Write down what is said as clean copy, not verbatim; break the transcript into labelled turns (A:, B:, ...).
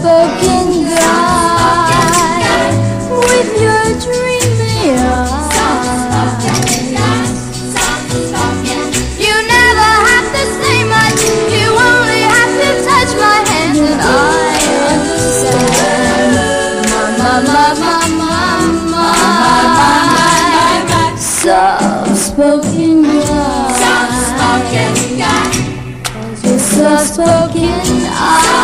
A: soft-spoken guy with your dreamy eyes. You never have to say much, you only have to touch my hand, and I understand. Soft-spoken guy, soft-spoken guy, soft-spoken eyes.